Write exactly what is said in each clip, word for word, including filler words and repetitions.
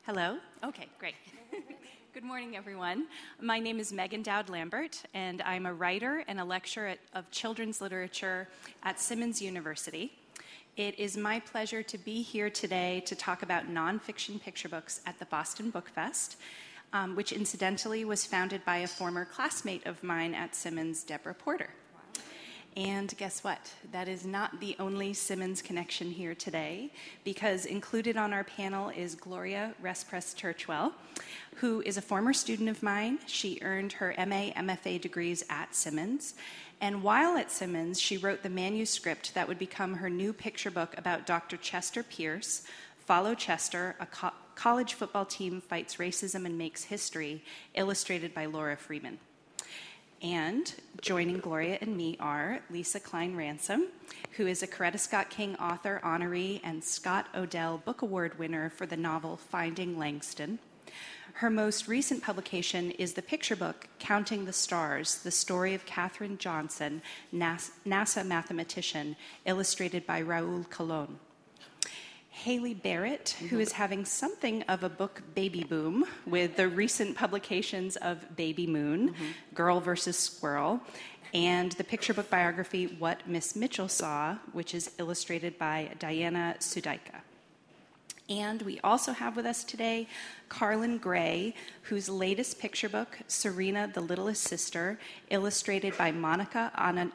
Hello? Okay, great. Good morning, everyone. My name is Megan Dowd Lambert, and I'm a writer and a lecturer at, of children's literature at Simmons University. It is my pleasure to be here today to talk about nonfiction picture books at the Boston Book Fest, um, which incidentally was founded by a former classmate of mine at Simmons, Deborah Porter. And guess what? That is not the only Simmons connection here today, because included on our panel is Gloria Respress Churchwell, who is a former student of mine. She earned her M A, M F A degrees at Simmons. And while at Simmons, she wrote the manuscript that would become her new picture book about Doctor Chester Pierce, Follow Chester, a co- college football team fights racism and makes history, illustrated by Laura Freeman. And joining Gloria and me are Lisa Klein Ransom, who is a Coretta Scott King author honoree and Scott Odell Book Award winner for the novel Finding Langston. Her most recent publication is the picture book Counting the Stars, the story of Katherine Johnson, NASA mathematician, illustrated by Raul Colon. Haley Barrett, who is having something of a book baby boom with the recent publications of Baby Moon, mm-hmm. Girl versus Squirrel, and the picture book biography What Miss Mitchell Saw, which is illustrated by Diana Sudaika. And we also have with us today Carlin Gray, whose latest picture book, Serena the Littlest Sister, illustrated by Monica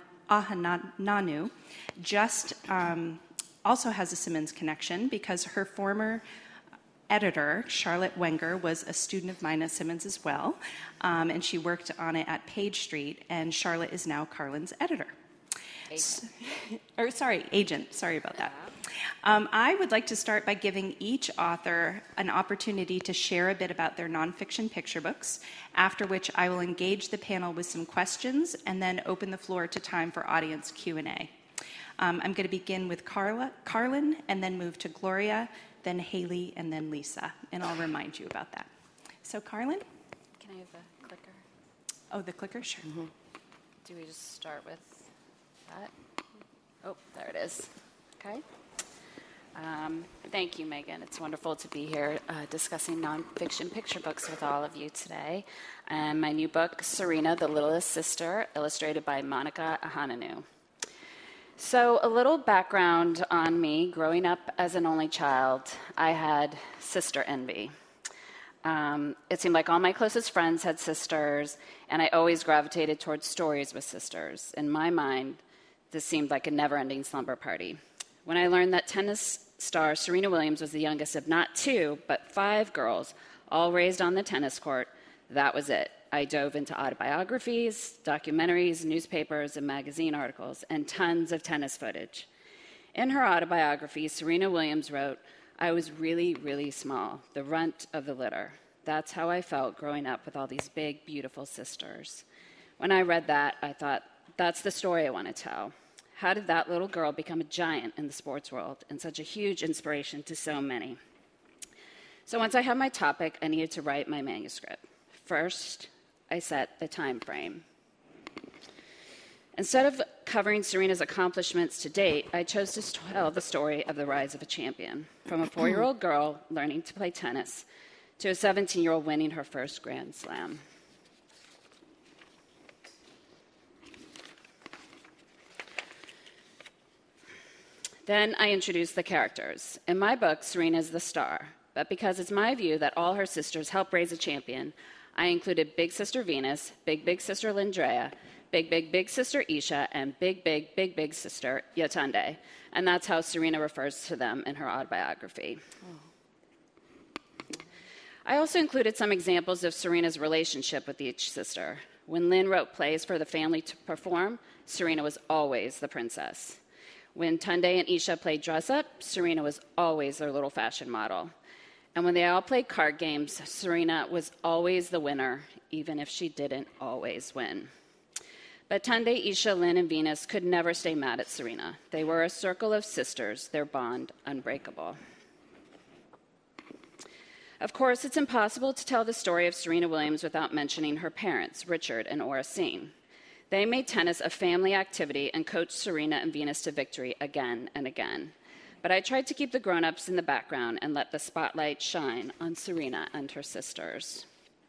Ahananu, just... Um, also has a Simmons connection because her former editor, Charlotte Wenger, was a student of mine at Simmons as well, um, and she worked on it at Page Street, and Charlotte is now Carlin's editor. Agent. or sorry, agent. Sorry about that. Um, I would like to start by giving each author an opportunity to share a bit about their nonfiction picture books, after which I will engage the panel with some questions and then open the floor to time for audience Q and A. Um, I'm going to begin with Carla, Carlin, and then move to Gloria, then Haley, and then Lisa. And I'll remind you about that. So, Carlin? Can I have the clicker? Oh, the clicker? Sure. Mm-hmm. Do we just start with that? Oh, there it is. Okay. Um, thank you, Megan. It's wonderful to be here uh, discussing nonfiction picture books with all of you today. And my new book, Serena, the Littlest Sister, illustrated by Monica Ahananu. So a little background on me. Growing up as an only child, I had sister envy. Um, it seemed like all my closest friends had sisters, and I always gravitated towards stories with sisters. In my mind, this seemed like a never-ending slumber party. When I learned that tennis star Serena Williams was the youngest of not two, but five girls, all raised on the tennis court, that was it. I dove into autobiographies, documentaries, newspapers, and magazine articles, and tons of tennis footage. In her autobiography, Serena Williams wrote, "I was really, really small, the runt of the litter. That's how I felt growing up with all these big, beautiful sisters." When I read that, I thought, that's the story I want to tell. How did that little girl become a giant in the sports world and such a huge inspiration to so many? So once I had my topic, I needed to write my manuscript. First, I set the time frame. Instead of covering Serena's accomplishments to date, I chose to tell the story of the rise of a champion, from a four-year-old girl learning to play tennis to a seventeen-year-old winning her first Grand Slam. Then I introduced the characters. In my book, Serena is the star, but because it's my view that all her sisters help raise a champion, I included Big Sister Venus, Big Big Sister Lindrea, Big Big Big Sister Isha, and Big Big Big Big Sister Yatunde. And that's how Serena refers to them in her autobiography. Oh. I also included some examples of Serena's relationship with each sister. When Lynn wrote plays for the family to perform, Serena was always the princess. When Tunde and Isha played dress-up, Serena was always their little fashion model. And when they all played card games, Serena was always the winner, even if she didn't always win. But Tunde, Isha, Lynn, and Venus could never stay mad at Serena. They were a circle of sisters, their bond unbreakable. Of course, it's impossible to tell the story of Serena Williams without mentioning her parents, Richard and Oracene. They made tennis a family activity and coached Serena and Venus to victory again and again. But I tried to keep the grown-ups in the background and let the spotlight shine on Serena and her sisters.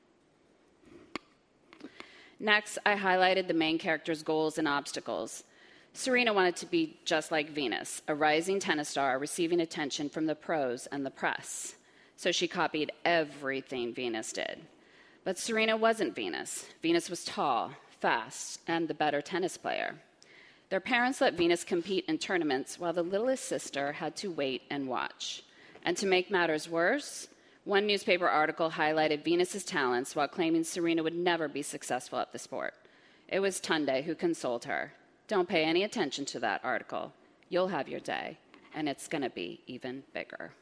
Next, I highlighted the main character's goals and obstacles. Serena wanted to be just like Venus, a rising tennis star receiving attention from the pros and the press. So she copied everything Venus did. But Serena wasn't Venus. Venus was tall, fast, and the better tennis player. Their parents let Venus compete in tournaments while the littlest sister had to wait and watch. And to make matters worse, one newspaper article highlighted Venus's talents while claiming Serena would never be successful at the sport. It was Tunde who consoled her. Don't pay any attention to that article. You'll have your day, and it's going to be even bigger.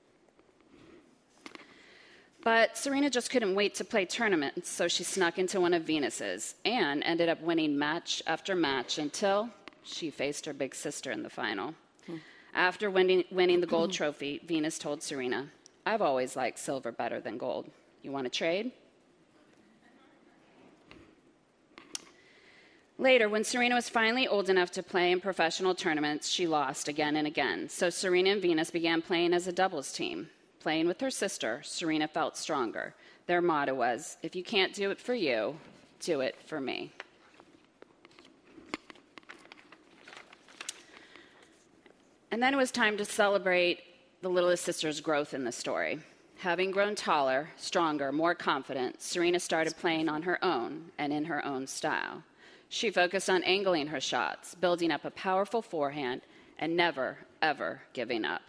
But Serena just couldn't wait to play tournaments, so she snuck into one of Venus's and ended up winning match after match until she faced her big sister in the final. Hmm. After winning, winning the gold trophy, Venus told Serena, "I've always liked silver better than gold. You want to trade?" Later, when Serena was finally old enough to play in professional tournaments, she lost again and again. So Serena and Venus began playing as a doubles team. Playing with her sister, Serena felt stronger. Their motto was, "If you can't do it for you, do it for me." And then it was time to celebrate the littlest sister's growth in the story. Having grown taller, stronger, more confident, Serena started playing on her own and in her own style. She focused on angling her shots, building up a powerful forehand, and never, ever giving up.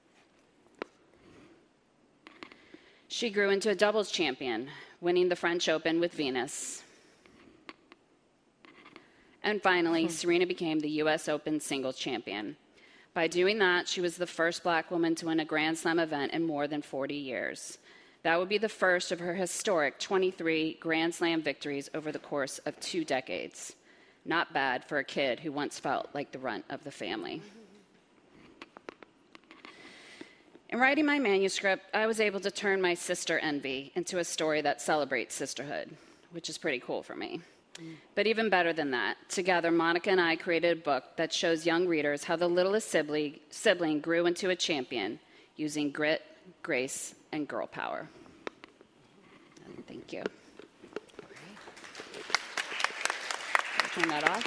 She grew into a doubles champion, winning the French Open with Venus. And finally, Serena became the U S Open singles champion. By doing that, she was the first black woman to win a Grand Slam event in more than forty years. That would be the first of her historic twenty-three Grand Slam victories over the course of two decades. Not bad for a kid who once felt like the runt of the family. In writing my manuscript, I was able to turn my sister envy into a story that celebrates sisterhood, which is pretty cool for me. Mm. But even better than that, together, Monica and I created a book that shows young readers how the littlest sibling, sibling grew into a champion using grit, grace, and girl power. And thank you. I'll turn that off.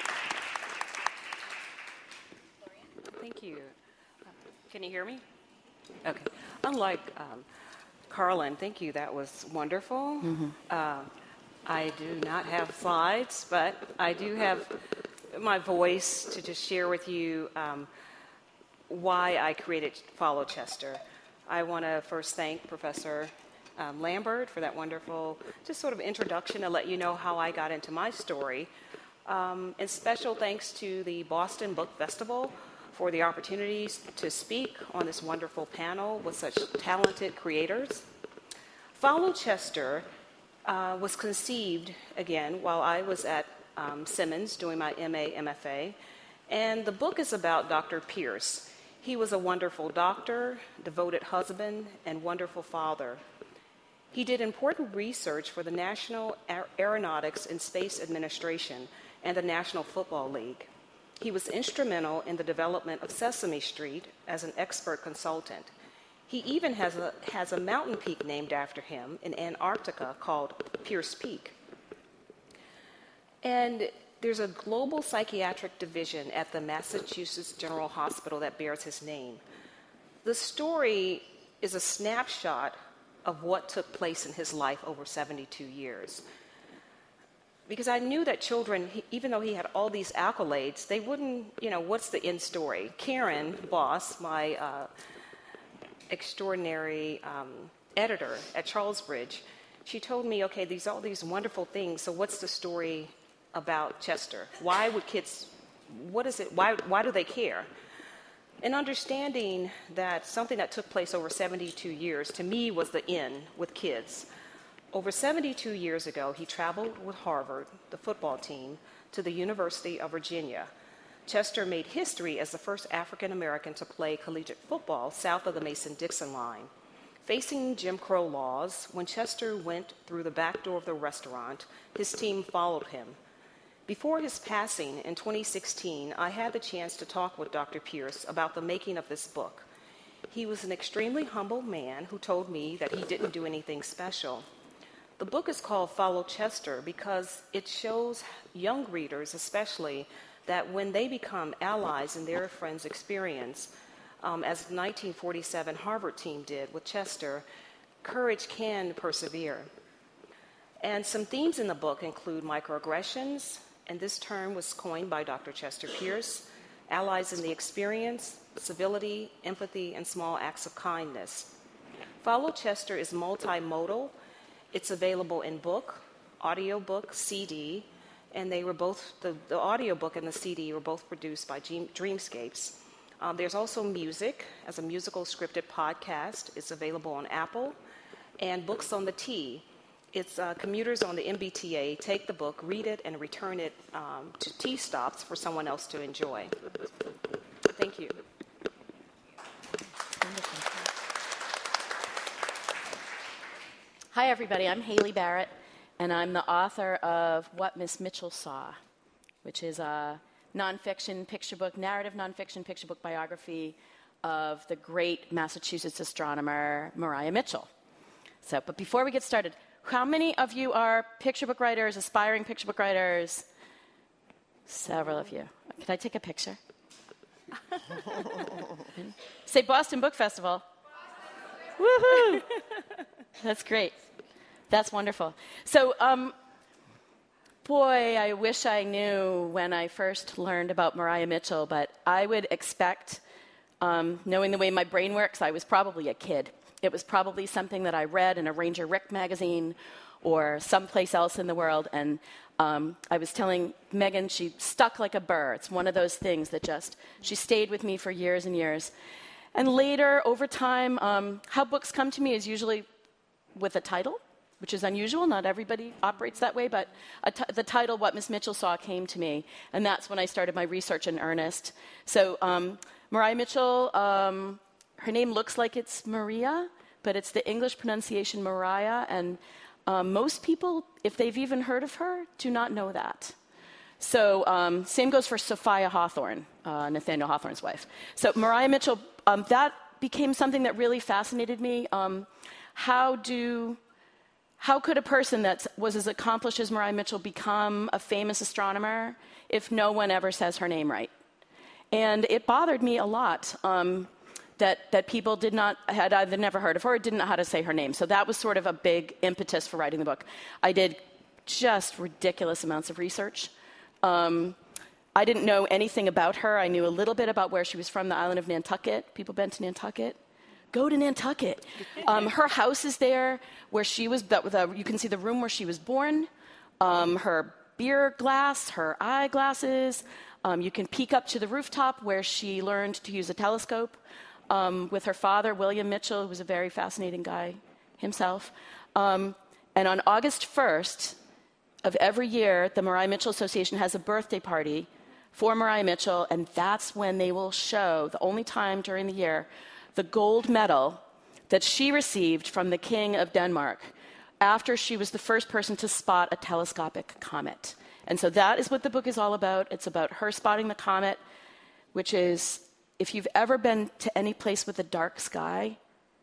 Thank you. Uh, can you hear me? Okay. Unlike um, Carlin, thank you. That was wonderful. Mm-hmm. Uh, I do not have slides, but I do have my voice to just share with you um, why I created Follow Chester. I want to first thank Professor um, Lambert for that wonderful just sort of introduction to let you know how I got into my story. Um, and special thanks to the Boston Book Festival for the opportunities to speak on this wonderful panel with such talented creators. Follow Chester uh, was conceived, again, while I was at um, Simmons doing my M A, M F A, and the book is about Doctor Pierce. He was a wonderful doctor, devoted husband, and wonderful father. He did important research for the National Aeronautics and Space Administration and the National Football League. He was instrumental in the development of Sesame Street as an expert consultant. He even has a, has a mountain peak named after him in Antarctica called Pierce Peak. And there's a global psychiatric division at the Massachusetts General Hospital that bears his name. The story is a snapshot of what took place in his life over seventy-two years. Because I knew that children, even though he had all these accolades, they wouldn't, you know, what's the end story? Karen Boss, my uh, extraordinary um, editor at Charlesbridge, she told me, okay, these all these wonderful things, so what's the story about Chester? Why would kids, what is it, why, why do they care? And understanding that something that took place over seventy-two years, to me, was the end with kids. Over seventy-two years ago, he traveled with Harvard, the football team, to the University of Virginia. Chester made history as the first African American to play collegiate football south of the Mason-Dixon line. Facing Jim Crow laws, when Chester went through the back door of the restaurant, his team followed him. Before his passing in twenty sixteen, I had the chance to talk with Doctor Pierce about the making of this book. He was an extremely humble man who told me that he didn't do anything special. The book is called Follow Chester because it shows young readers especially that when they become allies in their friend's experience, um, as the nineteen forty-seven Harvard team did with Chester, courage can persevere. And some themes in the book include microaggressions, and this term was coined by Doctor Chester Pierce, allies in the experience, civility, empathy, and small acts of kindness. Follow Chester is multimodal. It's available in book, audiobook, C D, and they were both, the, the audiobook and the C D were both produced by Dream, Dreamscapes. Um, there's also music as a musical scripted podcast. It's available on Apple, and Books on the T. It's uh, commuters on the M B T A take the book, read it, and return it um, to T stops for someone else to enjoy. Thank you. Hi, everybody. I'm Haley Barrett, and I'm the author of What Miss Mitchell Saw, which is a nonfiction picture book, narrative nonfiction picture book biography of the great Massachusetts astronomer Maria Mitchell. So, but before we get started, how many of you are picture book writers, aspiring picture book writers? Several of you. Can I take a picture? Say Boston Book Festival. Woohoo! That's great. That's wonderful. So, um, boy, I wish I knew when I first learned about Maria Mitchell, but I would expect, um, knowing the way my brain works, I was probably a kid. It was probably something that I read in a Ranger Rick magazine or someplace else in the world, and um, I was telling Megan she stuck like a burr. It's one of those things that just, she stayed with me for years and years. And later, over time, um, how books come to me is usually with a title, which is unusual. Not everybody operates that way, but a t- the title, What Miss Mitchell Saw, came to me, and that's when I started my research in earnest. So um, Maria Mitchell, um, her name looks like it's Maria, but it's the English pronunciation Mariah, and um, most people, if they've even heard of her, do not know that. So um, same goes for Sophia Hawthorne, uh, Nathaniel Hawthorne's wife. So Maria Mitchell, um, that became something that really fascinated me. Um, how do, how could a person that was as accomplished as Maria Mitchell become a famous astronomer if no one ever says her name right? And it bothered me a lot. Um, That, that people did not, had either never heard of her or didn't know how to say her name. So that was sort of a big impetus for writing the book. I did just ridiculous amounts of research. Um, I didn't know anything about her. I knew a little bit about where she was from, the island of Nantucket. People been to Nantucket? Go to Nantucket. Um, her house is there where she was, that, the, you can see the room where she was born, um, her beer glass, her eyeglasses. Um, you can peek up to the rooftop where she learned to use a telescope. Um, with her father, William Mitchell, who was a very fascinating guy himself. Um, and on August first of every year, the Maria Mitchell Association has a birthday party for Maria Mitchell, and that's when they will show, the only time during the year, the gold medal that she received from the King of Denmark after she was the first person to spot a telescopic comet. And so that is what the book is all about. It's about her spotting the comet, which is, if you've ever been to any place with a dark sky,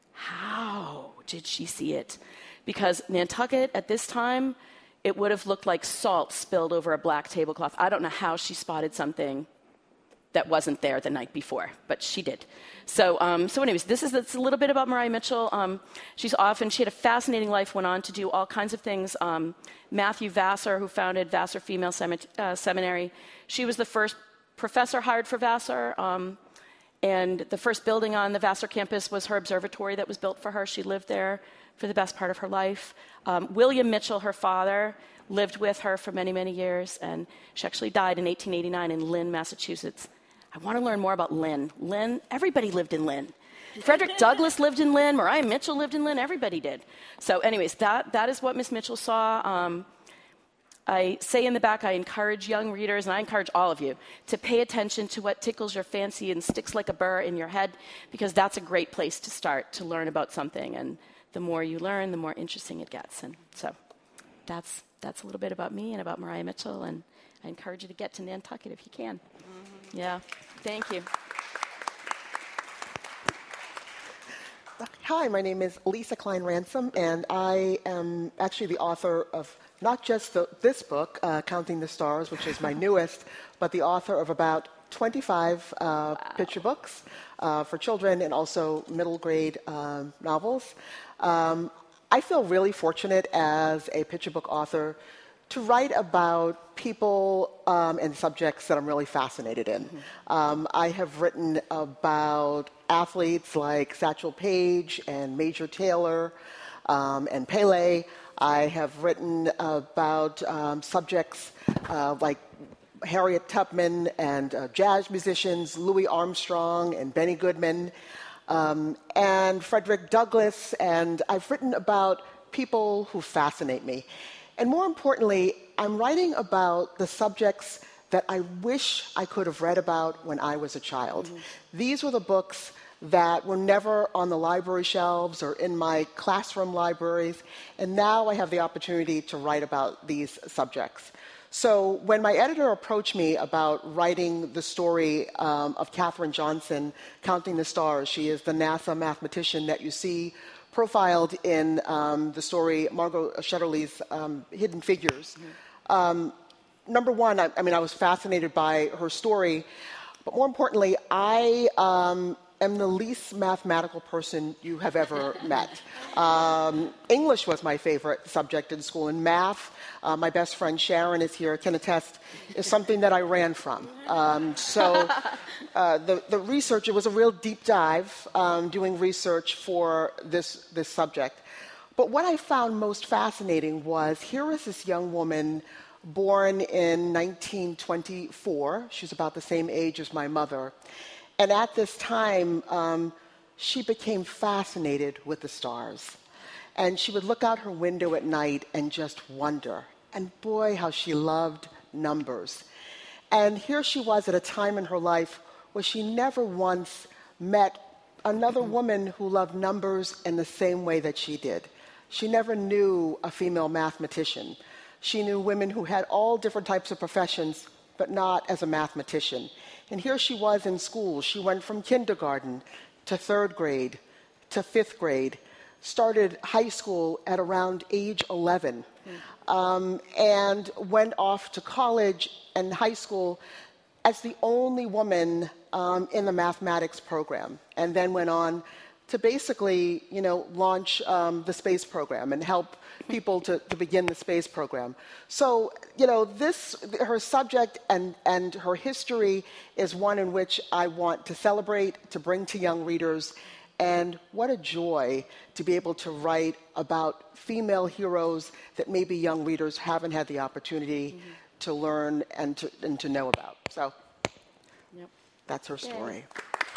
how did she see it? Because Nantucket, at this time, it would have looked like salt spilled over a black tablecloth. I don't know how she spotted something that wasn't there the night before, but she did. So, um, so anyways, this is that's a little bit about Maria Mitchell. Um, she's often, she had a fascinating life, went on to do all kinds of things. Um, Matthew Vassar, who founded Vassar Female Semi- uh, Seminary, she was the first professor hired for Vassar. Um, And the first building on the Vassar campus was her observatory that was built for her. She lived there for the best part of her life. Um, William Mitchell, her father, lived with her for many, many years, and she actually died in eighteen eighty-nine in Lynn, Massachusetts. I want to learn more about Lynn. Lynn, everybody lived in Lynn. Frederick Douglass lived in Lynn. Maria Mitchell lived in Lynn. Everybody did. So anyways, that, that is what Miss Mitchell saw. Um, I say in the back, I encourage young readers, and I encourage all of you, to pay attention to what tickles your fancy and sticks like a burr in your head, because that's a great place to start to learn about something. And the more you learn, the more interesting it gets. And so that's that's a little bit about me and about Maria Mitchell, and I encourage you to get to Nantucket if you can. Mm-hmm. Yeah, thank you. Hi, my name is Lisa Klein Ransom, and I am actually the author of not just the, this book, uh, Counting the Stars, which is my newest, but the author of about twenty-five uh, wow. picture books uh, for children and also middle grade uh, novels. Um, I feel really fortunate as a picture book author to write about people um, and subjects that I'm really fascinated in. Mm-hmm. Um, I have written about athletes like Satchel Paige and Major Taylor um, and Pele. I have written about um, subjects uh, like Harriet Tubman and uh, jazz musicians Louis Armstrong and Benny Goodman um, and Frederick Douglass. And I've written about people who fascinate me. And more importantly, I'm writing about the subjects that I wish I could have read about when I was a child. Mm-hmm. These were the books that were never on the library shelves or in my classroom libraries, and now I have the opportunity to write about these subjects. So when my editor approached me about writing the story um, of Katherine Johnson, Counting the Stars, she is the NASA mathematician that you see profiled in um, the story Margot Shetterly's um, Hidden Figures. Mm-hmm. Um, number one, I, I mean, I was fascinated by her story, but more importantly, I um, am the least mathematical person you have ever met. Um, English was my favorite subject in school, and math, uh, my best friend Sharon is here, can attest, is something that I ran from. Um, so uh, the, the research, it was a real deep dive um, doing research for this, this subject. But what I found most fascinating was here is this young woman born in nineteen twenty-four. She was about the same age as my mother. And at this time, um, she became fascinated with the stars. And she would look out her window at night and just wonder. And boy, how she loved numbers. And here she was at a time in her life where she never once met another woman who loved numbers in the same way that she did. She never knew a female mathematician. She knew women who had all different types of professions, but not as a mathematician. And here she was in school. She went from kindergarten to third grade to fifth grade, started high school at around age eleven, mm. um, and went off to college and high school as the only woman um, in the mathematics program, and then went on to basically, you know, launch um, the space program and help people to, to begin the space program. So, you know, this, her subject and, and her history is one in which I want to celebrate, to bring to young readers, and what a joy to be able to write about female heroes that maybe young readers haven't had the opportunity mm-hmm. to learn and to, and to know about. So, yep. That's her story. Yay.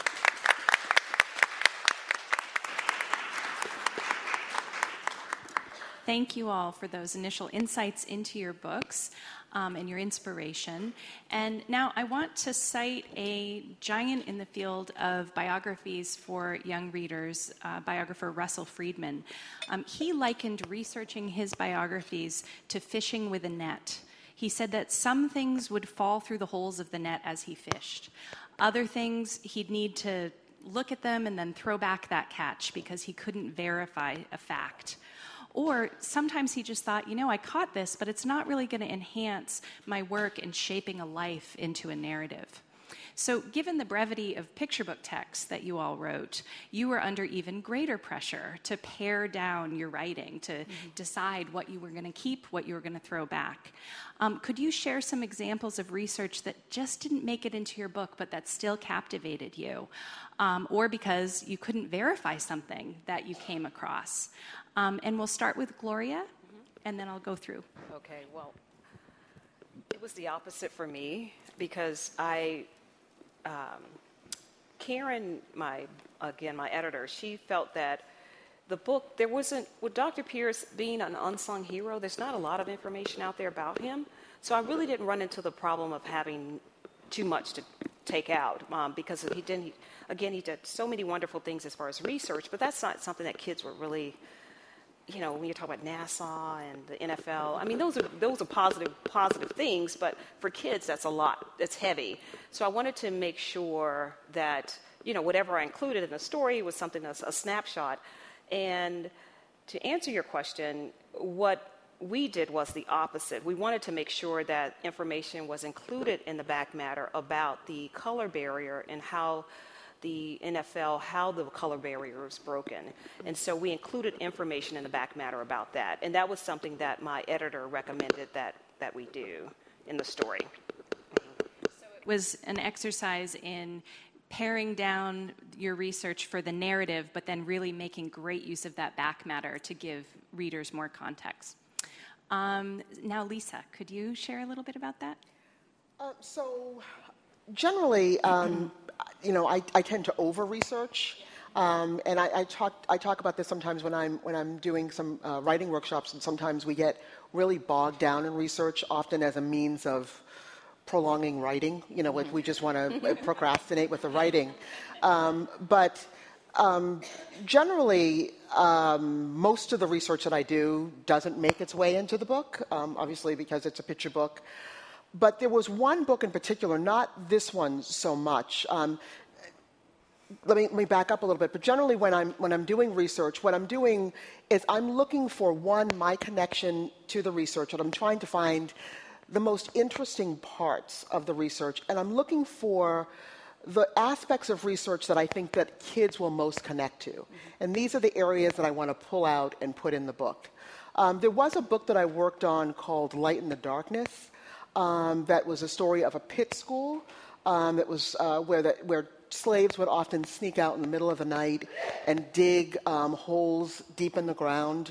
Thank you all for those initial insights into your books um, and your inspiration. And now I want to cite a giant in the field of biographies for young readers, uh, biographer Russell Friedman. Um, he likened researching his biographies to fishing with a net. He said that some things would fall through the holes of the net as he fished. Other things, he'd need to look at them and then throw back that catch because he couldn't verify a fact. Or sometimes he just thought, you know, I caught this, but it's not really going to enhance my work in shaping a life into a narrative. So given the brevity of picture book texts that you all wrote, you were under even greater pressure to pare down your writing, to mm-hmm. decide what you were going to keep, what you were going to throw back. Um, could you share some examples of research that just didn't make it into your book, but that still captivated you? Um, or because you couldn't verify something that you came across? Um, and we'll start with Gloria, mm-hmm. and then I'll go through. Okay, well, it was the opposite for me because I, um, Karen, my, again, my editor, she felt that the book, there wasn't, with Doctor Pierce being an unsung hero, there's not a lot of information out there about him. So I really didn't run into the problem of having too much to take out um, because he didn't, he, again, he did so many wonderful things as far as research, but that's not something that kids were really you know, when you talk about NASA and the N F L, I mean, those are those are positive positive things, but for kids, that's a lot. It's heavy. So I wanted to make sure that, you know, whatever I included in the story was something that's a snapshot. And to answer your question, what we did was the opposite. We wanted to make sure that information was included in the back matter about the color barrier and how the N F L, how the color barrier is broken. And so we included information in the back matter about that. And that was something that my editor recommended that, that we do in the story. So it was an exercise in paring down your research for the narrative, but then really making great use of that back matter to give readers more context. Um, now, Lisa, could you share a little bit about that? Uh, so generally, um, you know, I, I tend to over-research, um, and I, I talk I talk about this sometimes when I'm when I'm doing some uh, writing workshops, and sometimes we get really bogged down in research, often as a means of prolonging writing. You know, we just want to procrastinate with the writing, um, but. Um, generally, um, most of the research that I do doesn't make its way into the book, um, obviously because it's a picture book. But there was one book in particular, not this one so much. Um, let me, let me back up a little bit. But generally, when I'm when I'm doing research, what I'm doing is I'm looking for, one, my connection to the research, and I'm trying to find the most interesting parts of the research, and I'm looking for the aspects of research that I think that kids will most connect to. Mm-hmm. And these are the areas that I want to pull out and put in the book. Um, there was a book that I worked on called Light in the Darkness um, that was a story of a pit school um, that was uh, where, the, where slaves would often sneak out in the middle of the night and dig um, holes deep in the ground,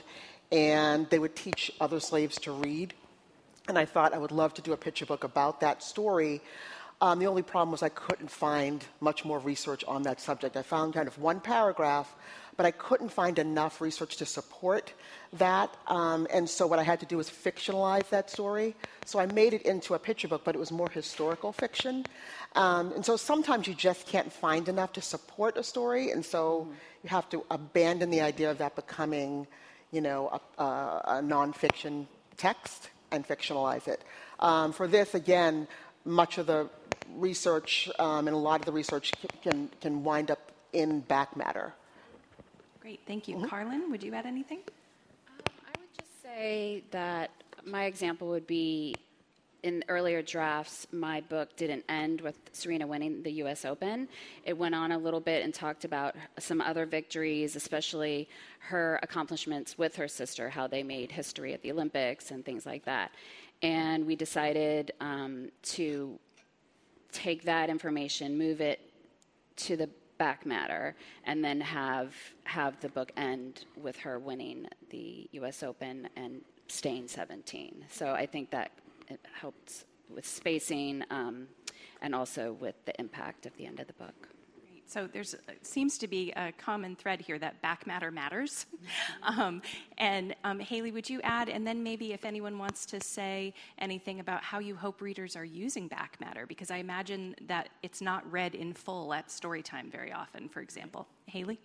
and they would teach other slaves to read. And I thought I would love to do a picture book about that story. Um, the only problem was I couldn't find much more research on that subject. I found kind of one paragraph, but I couldn't find enough research to support that. Um, and so what I had to do was fictionalize that story. So I made it into a picture book, but it was more historical fiction. Um, and so sometimes you just can't find enough to support a story, and so mm-hmm. you have to abandon the idea of that becoming, you know, a, a, a nonfiction text and fictionalize it. Um, for this, again, much of the research um, and a lot of the research can, can wind up in back matter. Great, thank you. Mm-hmm. Carlin, would you add anything? Um, I would just say that my example would be in earlier drafts, my book didn't end with Serena winning the U S Open. It went on a little bit and talked about some other victories, especially her accomplishments with her sister, how they made history at the Olympics and things like that. And we decided um, to take that information, move it to the back matter, and then have have the book end with her winning the U S Open and staying seventeen. So I think that it helped with spacing um, and also with the impact of the end of the book. Great. So there's seems to be a common thread here that back matter matters. Mm-hmm. um, and um, Haley, would you add, and then maybe if anyone wants to say anything about how you hope readers are using back matter, because I imagine that it's not read in full at story time very often, for example. Haley?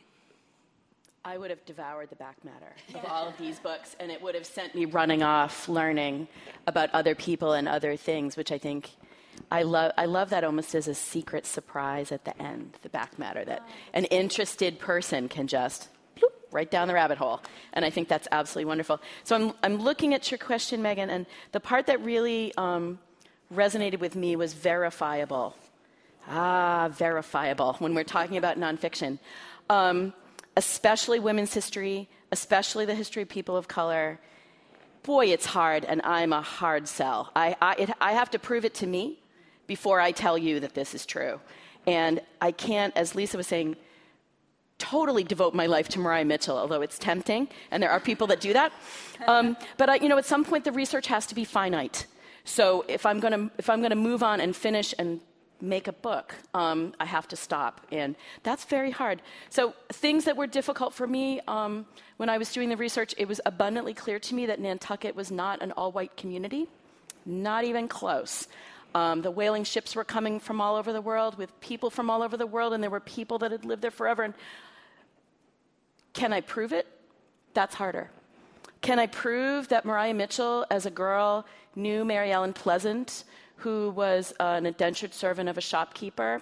I would have devoured the back matter of all of these books, and it would have sent me running off learning about other people and other things, which I think I love. I love that almost as a secret surprise at the end, the back matter, that an interested person can just bloop, right down the rabbit hole. And I think that's absolutely wonderful. So I'm, I'm looking at your question, Megan, and the part that really um, resonated with me was verifiable. Ah, verifiable, when we're talking about nonfiction. Um, especially women's history, especially the history of people of color. Boy, it's hard, and I'm a hard sell. I, I, it, I have to prove it to me before I tell you that this is true. And I can't, as Lisa was saying, totally devote my life to Mariah Mitchell, although it's tempting, and there are people that do that. Um, but I, you know, at some point, the research has to be finite. So if I'm going to if I'm going to move on and finish and make a book, um, I have to stop. And that's very hard. So things that were difficult for me um, when I was doing the research, it was abundantly clear to me that Nantucket was not an all-white community, not even close. Um, the whaling ships were coming from all over the world with people from all over the world, and there were people that had lived there forever. And can I prove it? That's harder. Can I prove that Mariah Mitchell, as a girl, knew Mary Ellen Pleasant, who was an indentured servant of a shopkeeper?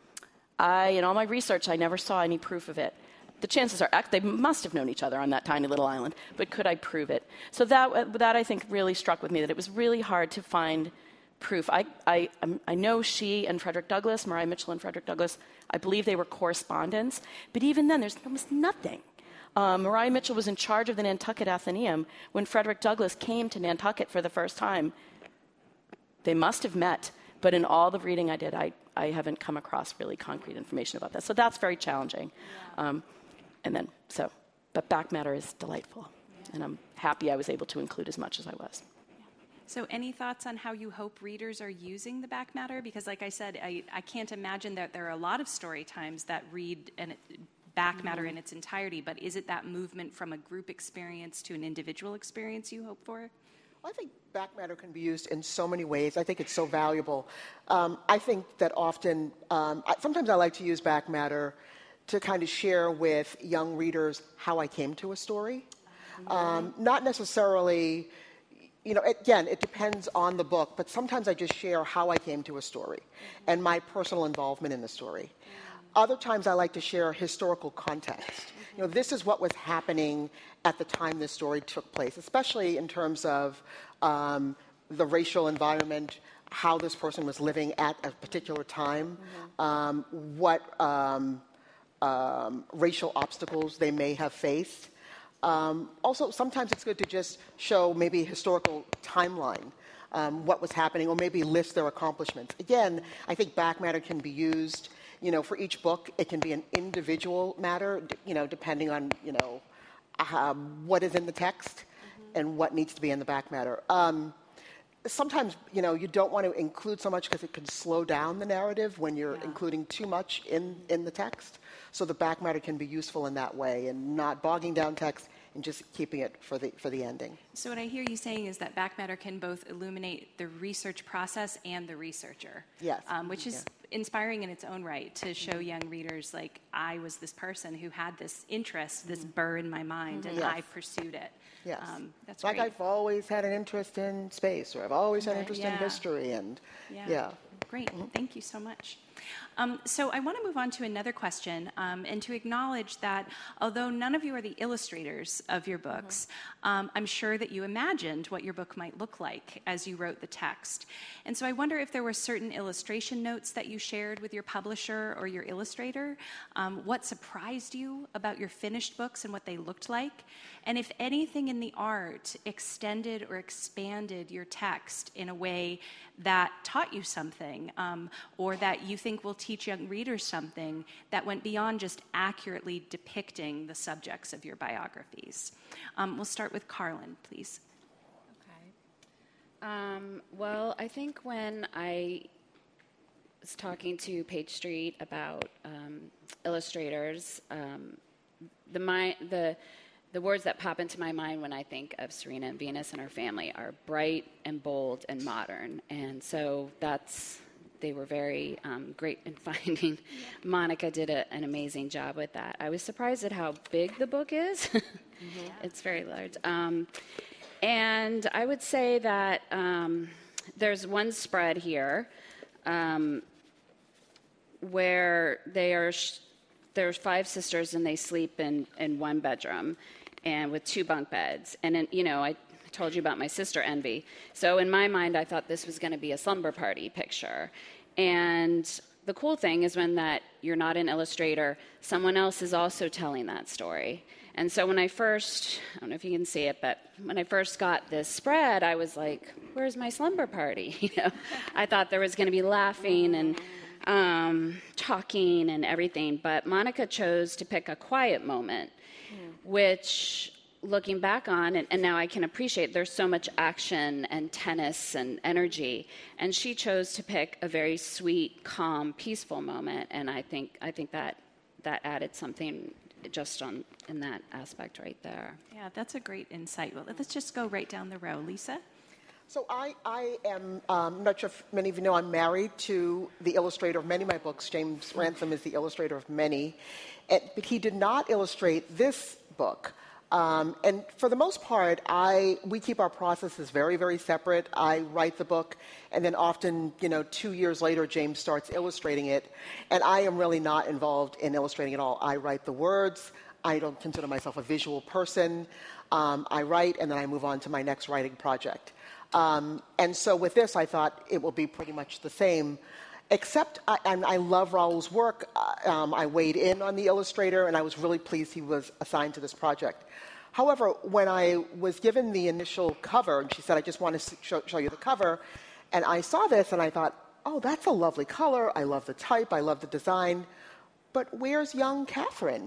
I, in all my research, I never saw any proof of it. The chances are, they must have known each other on that tiny little island, but could I prove it? So that, that I think, really struck with me, that it was really hard to find proof. I, I, I know she and Frederick Douglass, Mariah Mitchell and Frederick Douglass, I believe they were correspondents, but even then, there's almost nothing. Um, Mariah Mitchell was in charge of the Nantucket Athenaeum when Frederick Douglass came to Nantucket for the first time. They must have met, but in all the reading I did, I, I haven't come across really concrete information about that. So that's very challenging. Yeah. Um, and then, so, but back matter is delightful, yeah. and I'm happy I was able to include as much as I was. So any thoughts on how you hope readers are using the back matter? Because like I said, I, I can't imagine that there are a lot of story times that read an back mm-hmm. matter in its entirety, but is it that movement from a group experience to an individual experience you hope for? Well, I think back matter can be used in so many ways. I think it's so valuable. Um, I think that often, um, I, sometimes I like to use back matter to kind of share with young readers how I came to a story. Mm-hmm. Um, not necessarily... You know, again, it depends on the book, but sometimes I just share how I came to a story mm-hmm. and my personal involvement in the story. Mm-hmm. Other times I like to share historical context. Mm-hmm. You know, this is what was happening at the time this story took place, especially in terms of um, the racial environment, how this person was living at a particular time, mm-hmm. um, what um, um, racial obstacles they may have faced. Um, also, sometimes it's good to just show maybe a historical timeline, um, what was happening, or maybe list their accomplishments. Again, I think back matter can be used, you know, for each book. It can be an individual matter, you know, depending on, you know, uh, what is in the text mm-hmm. and what needs to be in the back matter. Um, sometimes, you know, you don't want to include so much because it can slow down the narrative when you're yeah. including too much in, in the text. So the back matter can be useful in that way and not bogging down text and just keeping it for the for the ending. So what I hear you saying is that back matter can both illuminate the research process and the researcher. Yes. Um, which is yeah. inspiring in its own right to show young readers, like, I was this person who had this interest, this burr in my mind, and yes. I pursued it. Yes. Um, that's like great. I've always had an interest in space, or I've always had an interest yeah. in history, and yeah. yeah. Great. Mm-hmm. Thank you so much. Um, so I want to move on to another question um, and to acknowledge that although none of you are the illustrators of your books, mm-hmm. um, I'm sure that you imagined what your book might look like as you wrote the text. And so I wonder if there were certain illustration notes that you shared with your publisher or your illustrator, um, what surprised you about your finished books and what they looked like, and if anything in the art extended or expanded your text in a way that taught you something, um, or that you think will teach young readers something that went beyond just accurately depicting the subjects of your biographies. Um, we'll start with Carlin, please. Okay. Um, well, I think when I was talking to Page Street about um, illustrators, um, the, my, the The words that pop into my mind when I think of Serena and Venus and her family are bright and bold and modern. And so that's, they were very um, great in finding. Yeah. Monica did a, an amazing job with that. I was surprised at how big the book is. Mm-hmm. It's very large. Um, and I would say that um, there's one spread here um, where they are, sh- there's five sisters and they sleep in, in one bedroom, and with two bunk beds. And, in, you know, I told you about my sister Envy. So in my mind, I thought this was going to be a slumber party picture. And the cool thing is when that you're not an illustrator, someone else is also telling that story. And so when I first, I don't know if you can see it, but when I first got this spread, I was like, where's my slumber party? You know, I thought there was going to be laughing and um, talking and everything. But Monica chose to pick a quiet moment, which, looking back on, and, and now I can appreciate, there's so much action and tennis and energy, and she chose to pick a very sweet, calm, peaceful moment, and I think I think that that added something just on in that aspect right there. Yeah, that's a great insight. Well, let's just go right down the row. Lisa? So I, I am, um, not sure if many of you know, I'm married to the illustrator of many of my books. James Ransom is the illustrator of many, and, but he did not illustrate this book. Um, and for the most part, I we keep our processes very, very separate. I write the book, and then often, you know, two years later, James starts illustrating it, and I am really not involved in illustrating at all. I write the words. I don't consider myself a visual person. Um, I write, and then I move on to my next writing project. Um, and so with this, I thought it will be pretty much the same, except I, and I love Raul's work. Uh, um, I weighed in on the illustrator, and I was really pleased he was assigned to this project. However, when I was given the initial cover, and she said, I just want to show, show you the cover, and I saw this, and I thought, oh, that's a lovely color. I love the type. I love the design. But where's young Catherine?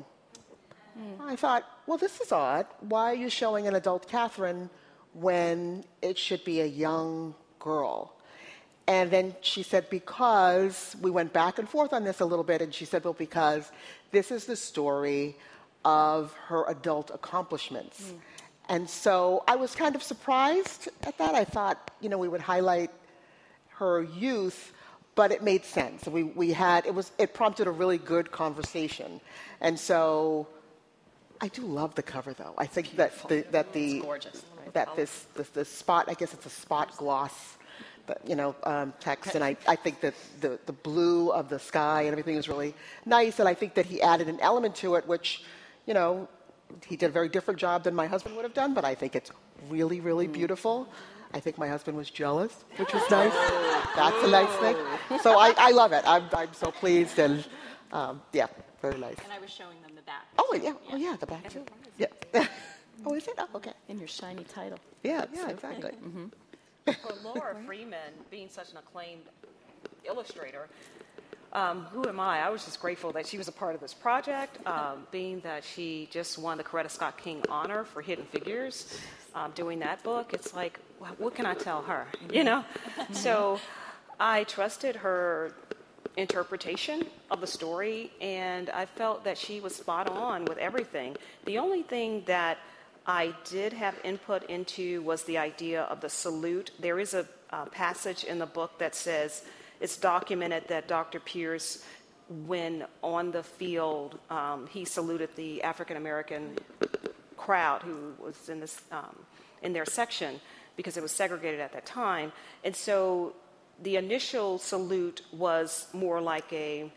I thought, well, this is odd. Why are you showing an adult Catherine when it should be a young girl? And then she said, because we went back and forth on this a little bit, and she said, well, because this is the story of her adult accomplishments. Mm. And so I was kind of surprised at that. I thought, you know, we would highlight her youth, but it made sense. We, we had, it was, it prompted a really good conversation. And so I do love the cover, though. I think that the, that the it's gorgeous. That this, this this spot, I guess it's a spot gloss, but, you know, um, text, and I, I think that the the blue of the sky and everything is really nice, and I think that he added an element to it, which, you know, he did a very different job than my husband would have done, but I think it's really, really beautiful. I think my husband was jealous, which was nice. That's a nice thing. So I, I love it. I'm I'm so pleased, and um, yeah, very nice. And I was showing them the back. Oh, yeah. Oh, yeah, the back too. Yeah. Oh, is it? Oh, okay. In your shiny title. Yeah, yeah, exactly. Mm-hmm. For Laura Freeman, being such an acclaimed illustrator, um, who am I? I was just grateful that she was a part of this project, um, being that she just won the Coretta Scott King Honor for Hidden Figures, um, doing that book. It's like, what can I tell her, you know? So I trusted her interpretation of the story, and I felt that she was spot on with everything. The only thing that I did have input into was the idea of the salute. There is a, a passage in the book that says it's documented that Doctor Pierce, when on the field, um, he saluted the African-American crowd who was in this um, in their section because it was segregated at that time. And so the initial salute was more like a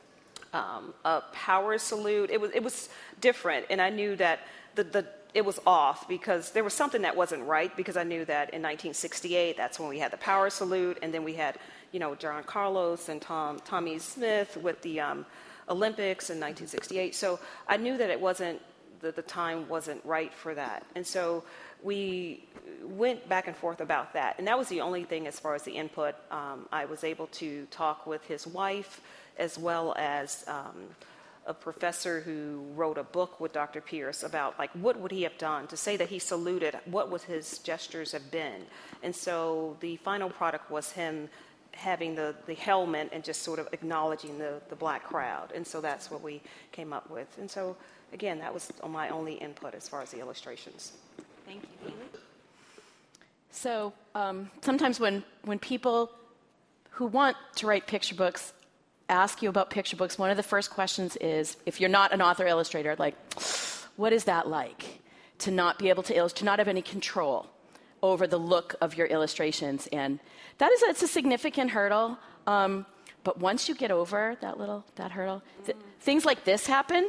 um, a power salute. It was it was different, and I knew that the the it was off because there was something that wasn't right, because I knew that in nineteen sixty-eight, that's when we had the power salute, and then we had, you know, John Carlos and Tom Tommy Smith with the um, Olympics in nineteen sixty-eight. So I knew that it wasn't, the, the time wasn't right for that. And so we went back and forth about that. And that was the only thing as far as the input. Um, I was able to talk with his wife, as well as um, a professor who wrote a book with Doctor Pierce about, like, what would he have done to say that he saluted, what would his gestures have been. And so the final product was him having the, the helmet and just sort of acknowledging the, the black crowd. And so that's what we came up with. And so, again, that was my only input as far as the illustrations. Thank you, Haley. So um, sometimes when, when people who want to write picture books ask you about picture books, one of the first questions is, if you're not an author illustrator, like, what is that like to not be able to illustrate, to not have any control over the look of your illustrations? And that is, it's a significant hurdle. Um, but once you get over that little, that hurdle, th- things like this happen,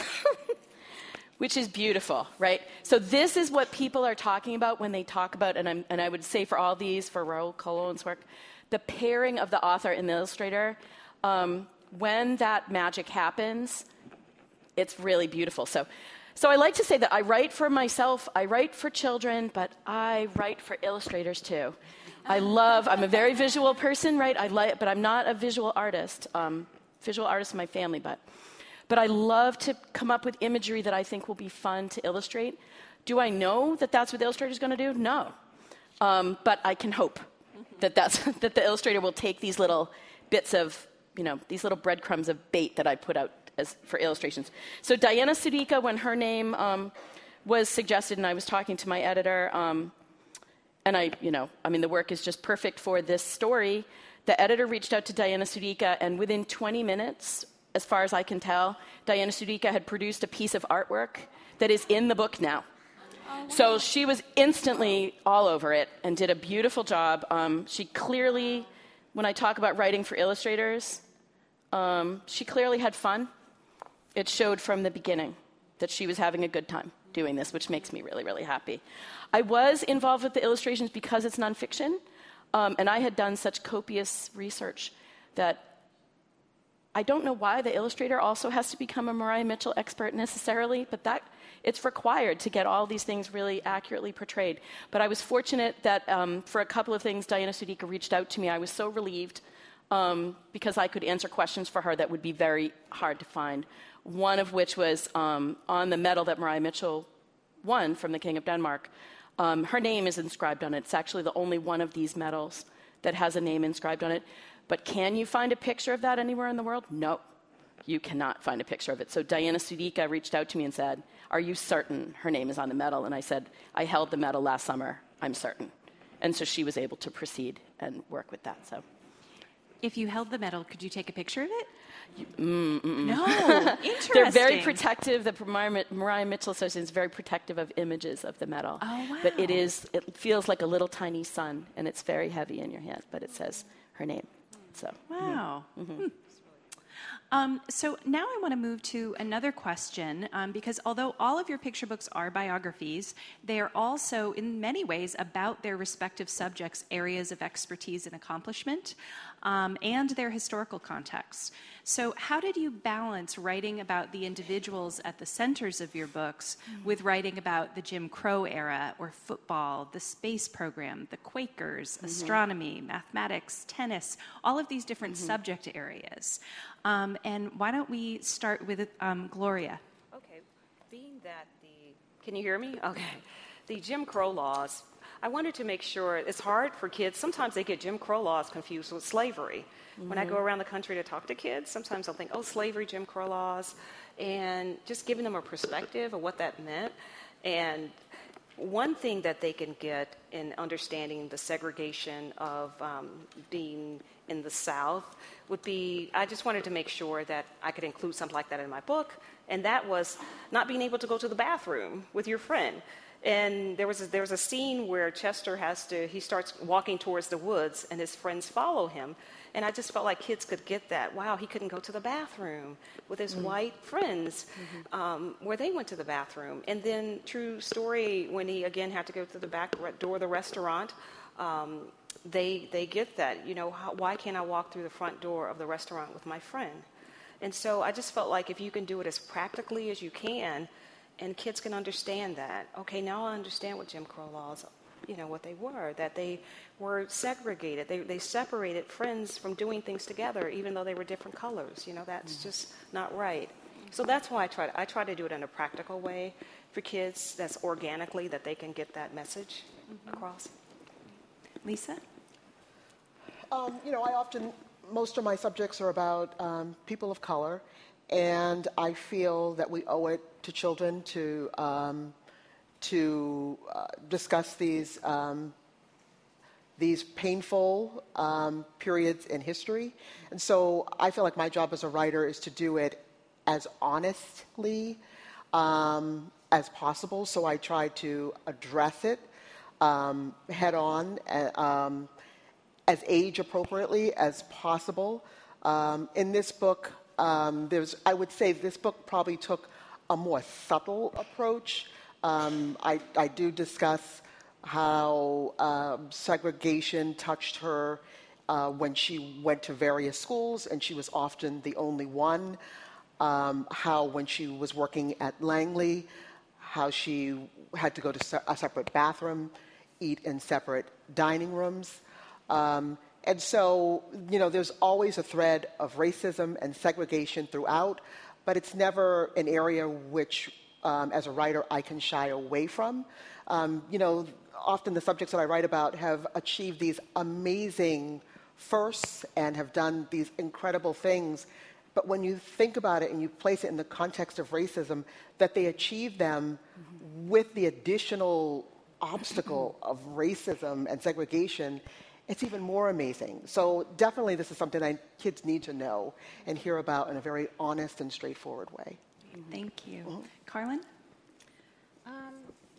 which is beautiful, right? So this is what people are talking about when they talk about, and, I'm, and I would say for all these, for Raul Colon's work, the pairing of the author and the illustrator. Um, when that magic happens, it's really beautiful. So, so I like to say that I write for myself, I write for children, but I write for illustrators too. I love, I'm a very visual person, right? I like, but I'm not a visual artist. Um, visual artist in my family, but, but I love to come up with imagery that I think will be fun to illustrate. Do I know that that's what the illustrator is going to do? No. Um, but I can hope that, that's, that the illustrator will take these little bits of, you know, these little breadcrumbs of bait that I put out as for illustrations. So Diana Sudica, when her name um, was suggested, and I was talking to my editor, um, and I, you know, I mean, the work is just perfect for this story. The editor reached out to Diana Sudica, and within twenty minutes, as far as I can tell, Diana Sudica had produced a piece of artwork that is in the book now. So she was instantly all over it and did a beautiful job. Um, she clearly, when I talk about writing for illustrators, um, she clearly had fun. It showed from the beginning that she was having a good time doing this, which makes me really, really happy. I was involved with the illustrations because it's nonfiction, um, and I had done such copious research that I don't know why the illustrator also has to become a Maria Mitchell expert necessarily, but that it's required to get all these things really accurately portrayed. But I was fortunate that um, for a couple of things, Diana Sudica reached out to me. I was so relieved um, because I could answer questions for her that would be very hard to find. One of which was um, on the medal that Maria Mitchell won from the King of Denmark. Um, her name is inscribed on it. It's actually the only one of these medals that has a name inscribed on it. But can you find a picture of that anywhere in the world? No, you cannot find a picture of it. So Diana Sudica reached out to me and said, are you certain her name is on the medal? And I said, I held the medal last summer. I'm certain. And so she was able to proceed and work with that. So, If you held the medal, could you take a picture of it? Mm, mm, mm. No, interesting. They're very protective. The Maria, Maria Mitchell Association is very protective of images of the medal. Oh, wow. But it is, it feels like a little tiny sun, and it's very heavy in your hand, but it says her name. So. Wow. Mm-hmm. Hmm. Um, so now I want to move to another question, um, because although all of your picture books are biographies, they are also, in many ways, about their respective subjects' areas of expertise and accomplishment, um, and their historical context. So how did you balance writing about the individuals at the centers of your books mm-hmm. with writing about the Jim Crow era, or football, the space program, the Quakers, mm-hmm. astronomy, mathematics, tennis, all of these different mm-hmm. subject areas? Um, and why don't we start with um, Gloria? Okay, being that the, can you hear me? Okay. The Jim Crow laws, I wanted to make sure, it's hard for kids, sometimes they get Jim Crow laws confused with slavery. Mm-hmm. When I go around the country to talk to kids, sometimes they'll think, oh, slavery, Jim Crow laws, and just giving them a perspective of what that meant. And one thing that they can get in understanding the segregation of um, being in the South would be, I just wanted to make sure that I could include something like that in my book, and that was not being able to go to the bathroom with your friend. And there was a, there was a scene where Chester has to, he starts walking towards the woods, and his friends follow him. And I just felt like kids could get that. Wow, he couldn't go to the bathroom with his mm-hmm. white friends, mm-hmm. um, where they went to the bathroom. And then, true story, when he again had to go to the back door of the restaurant, um, they they get that. You know, how, why can't I walk through the front door of the restaurant with my friend? And so I just felt like if you can do it as practically as you can, and kids can understand that. Okay, now I understand what Jim Crow laws, you know, what they were, that they were segregated. They they separated friends from doing things together, even though they were different colors. You know, that's mm-hmm. just not right. So that's why I try to, I try to do it in a practical way for kids, that's organically, that they can get that message mm-hmm. across. Lisa? Um, you know, I often, most of my subjects are about um, people of color, and I feel that we owe it to children to um, to uh, discuss these um, these painful um, periods in history. And so I feel like my job as a writer is to do it as honestly um, as possible. So I try to address it um, head on, uh, um, as age appropriately as possible. Um, in this book, um, there's, I would say this book probably took a more subtle approach. Um, I, I do discuss how um, segregation touched her uh, when she went to various schools, and she was often the only one. Um, how when she was working at Langley, how she had to go to se- a separate bathroom, eat in separate dining rooms. Um, and so, you know, there's always a thread of racism and segregation throughout, but it's never an area which, um, as a writer, I can shy away from. Um, you know, often the subjects that I write about have achieved these amazing firsts and have done these incredible things. But when you think about it and you place it in the context of racism, that they achieve them mm-hmm. with the additional obstacle of racism and segregation, it's even more amazing. So definitely this is something that kids need to know and hear about in a very honest and straightforward way. Thank you. Mm-hmm. Carlin? Um,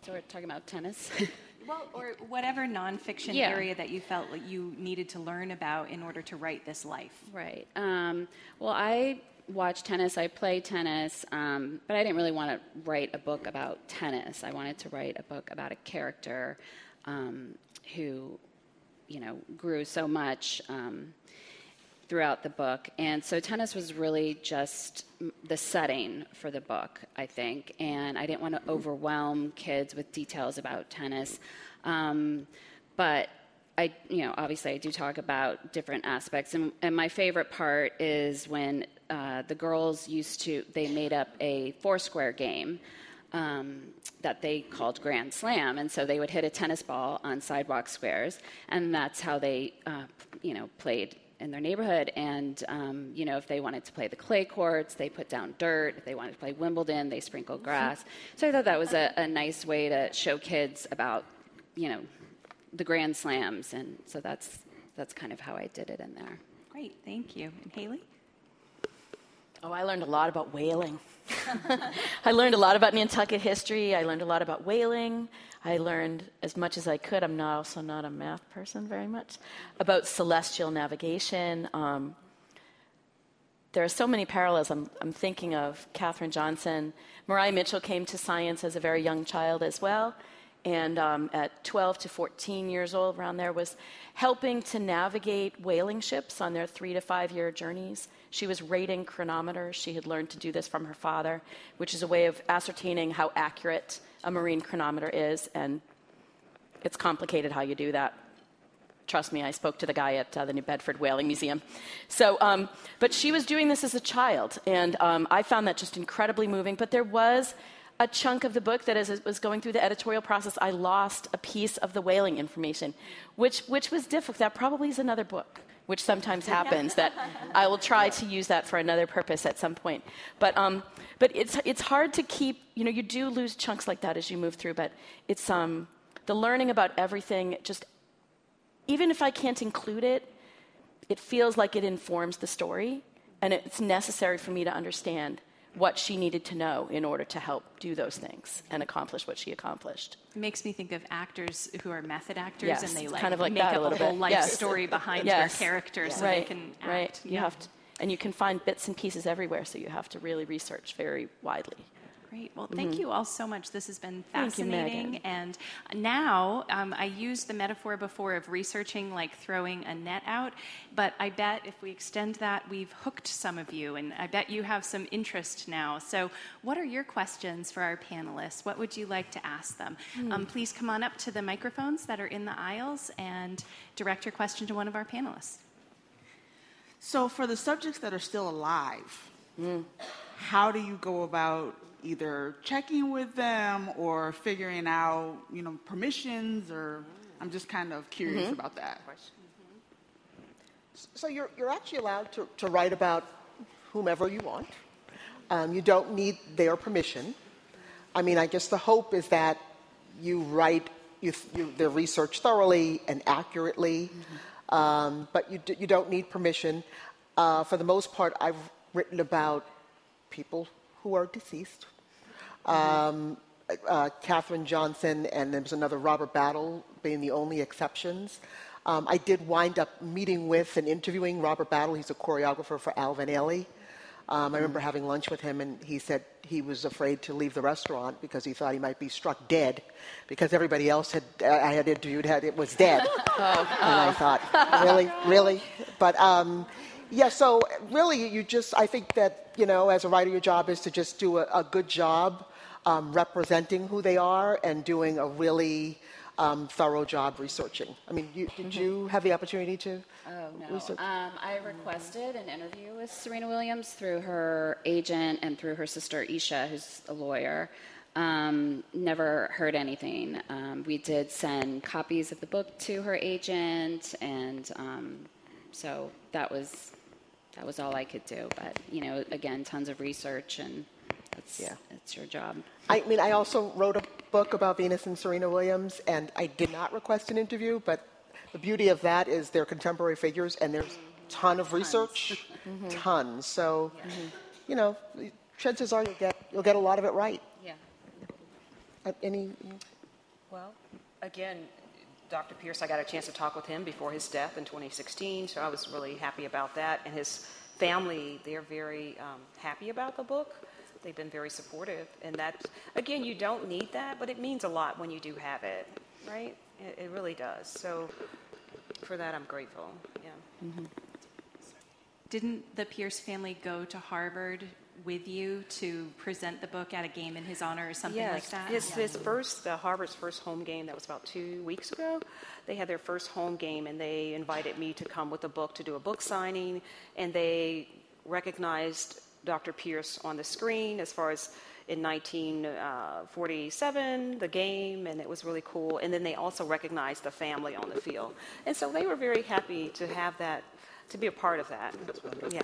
So we're talking about tennis. Well, or whatever nonfiction Yeah. area that you felt like you needed to learn about in order to write this life. Right. Um, well, I watch tennis. I play tennis, um, but I didn't really want to write a book about tennis. I wanted to write a book about a character um, who, you know, grew so much um, throughout the book. And so tennis was really just the setting for the book, I think. And I didn't want to overwhelm kids with details about tennis. Um, but I, you know, obviously I do talk about different aspects. And, and my favorite part is when uh, the girls used to, they made up a four-square game um, that they called Grand Slam. And so they would hit a tennis ball on sidewalk squares. And that's how they, uh, you know, played in their neighborhood. And, um, you know, if they wanted to play the clay courts, they put down dirt. If they wanted to play Wimbledon, they sprinkled grass. So I thought that was a, a nice way to show kids about, you know, the Grand Slams. And so that's that's kind of how I did it in there. Great, thank you. And Haley? Oh, I learned a lot about whaling. I learned a lot about Nantucket history. I learned a lot about whaling. I learned as much as I could. I'm not also not a math person very much. About celestial navigation. Um, there are so many parallels. I'm, I'm thinking of Katherine Johnson. Mariah Mitchell came to science as a very young child as well. And um, at twelve to fourteen years old, around there, was helping to navigate whaling ships on their three to five year journeys. She was rating chronometers. She had learned to do this from her father, which is a way of ascertaining how accurate a marine chronometer is. And it's complicated how you do that. Trust me, I spoke to the guy at uh, the New Bedford Whaling Museum. So, um, but she was doing this as a child, and um, I found that just incredibly moving. But there was a chunk of the book that as it was going through the editorial process, I lost a piece of the whaling information, which, which was difficult. That probably is another book, which sometimes happens, that I will try to use that for another purpose at some point. But, um, but it's, it's hard to keep, you know, you do lose chunks like that as you move through, but it's um, the learning about everything, just even if I can't include it, it feels like it informs the story, and it's necessary for me to understand what she needed to know in order to help do those things and accomplish what she accomplished. It makes me think of actors who are method actors, Yes, and they it's like, kind of like make that a up a, little whole bit. life Yes. story behind Yes. their characters so right, they can act. right. You Yeah. have to, and you can find bits and pieces everywhere, so you have to really research very widely. Great. Well, thank you all so much. This has been Thank you, fascinating. Megan. And now, um, I used the metaphor before of researching like throwing a net out, but I bet if we extend that, we've hooked some of you, and I bet you have some interest now. So what are your questions for our panelists? What would you like to ask them? Hmm. Um, please come on up to the microphones that are in the aisles and direct your question to one of our panelists. So for the subjects that are still alive, how do you go about either checking with them or figuring out, you know, permissions, or I'm just kind of curious Mm-hmm. about that. So you're, you're actually allowed to, to write about whomever you want. Um, you don't need their permission. I mean, I guess the hope is that you write you, you, their research thoroughly and accurately, mm-hmm. um, but you, d- you don't need permission. Uh, for the most part, I've written about people who are deceased. Um, uh, Katherine Johnson, and there was another, Robert Battle, being the only exceptions. Um, I did wind up meeting with and interviewing Robert Battle. He's a choreographer for Alvin Ailey. Um, I remember having lunch with him, and he said he was afraid to leave the restaurant because he thought he might be struck dead, because everybody else had I had interviewed had it was dead. oh, and I thought, really, really, but. Um, Yeah, so really you just, I think that, you know, as a writer, your job is to just do a, a good job um, representing who they are and doing a really um, thorough job researching. I mean, you, did Mm-hmm. you have the opportunity to Oh, no. research? Um, I requested an interview with Serena Williams through her agent and through her sister Isha, who's a lawyer. Um, never heard anything. Um, we did send copies of the book to her agent, and um, so that was that was all I could do. But, you know, again, tons of research, and that's, Yeah. that's your job. I mean, I also wrote a book about Venus and Serena Williams, and I did not request an interview, but the beauty of that is they're contemporary figures, and there's a ton of research, tons. So, you know, chances are you'll get, you'll get a lot of it right. Yeah. Uh, Any? Well, again, Doctor Pierce, I got a chance to talk with him before his death in twenty sixteen, so I was really happy about that. And his family, they're very um, happy about the book. They've been very supportive. And that, again, you don't need that, but it means a lot when you do have it, right? It, it really does. So for that, I'm grateful. Yeah. Mm-hmm. Didn't the Pierce family go to Harvard with you to present the book at a game in his honor or something yes. like that? His, his first, uh, Harvard's first home game, that was about two weeks ago. They had their first home game, and they invited me to come with the book to do a book signing, and they recognized Doctor Pierce on the screen as far as in nineteen forty-seven, the game, and it was really cool. And then they also recognized the family on the field. And so they were very happy to have that, to be a part of that. Yeah.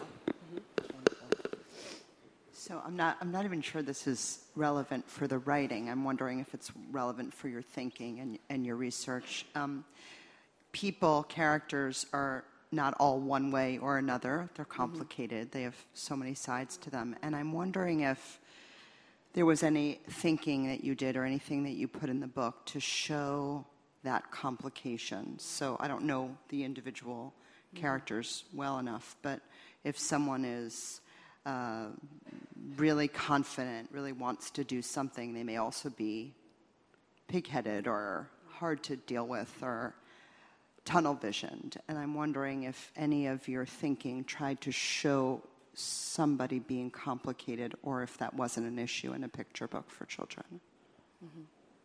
So I'm not, I'm not even sure this is relevant for the writing. I'm wondering if it's relevant for your thinking and, and your research. Um, people, characters are not all one way or another. They're complicated. Mm-hmm. They have so many sides to them. And I'm wondering if there was any thinking that you did or anything that you put in the book to show that complication. So I don't know the individual mm-hmm. characters well enough, but if someone is uh, really confident, really wants to do something, they may also be pig-headed or hard to deal with or tunnel-visioned. And I'm wondering if any of your thinking tried to show somebody being complicated or if that wasn't an issue in a picture book for children. Mm-hmm.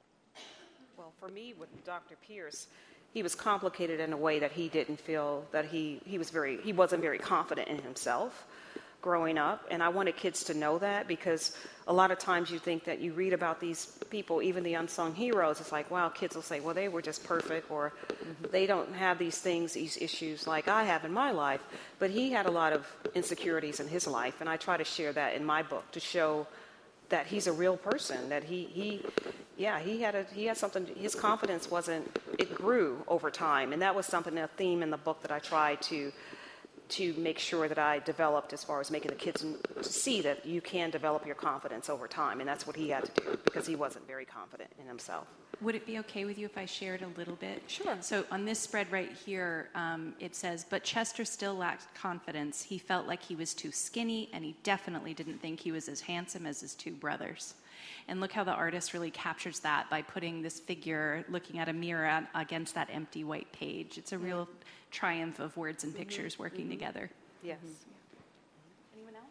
Well, for me, with Doctor Pierce, he was complicated in a way that he didn't feel that he, he was very, he wasn't very confident in himself growing up. And I wanted kids to know that, because a lot of times you think that you read about these people, even the unsung heroes, it's like, wow, kids will say, well, they were just perfect, or mm-hmm. they don't have these things, these issues like I have in my life. But he had a lot of insecurities in his life, and I try to share that in my book to show that he's a real person, that he, he yeah, he had a, he had something, his confidence wasn't, it grew over time. And that was something, a theme in the book that I tried to to make sure that I developed as far as making the kids to see that you can develop your confidence over time. And that's what he had to do, because he wasn't very confident in himself. Would it be okay with you if I shared a little bit? Sure. So on this spread right here, um, it says, but Chester still lacked confidence. He felt like he was too skinny, and he definitely didn't think he was as handsome as his two brothers. And look how the artist really captures that by putting this figure looking at a mirror against that empty white page. It's a real triumph of words and pictures mm-hmm. working mm-hmm. together. Yes. Mm-hmm. Anyone else?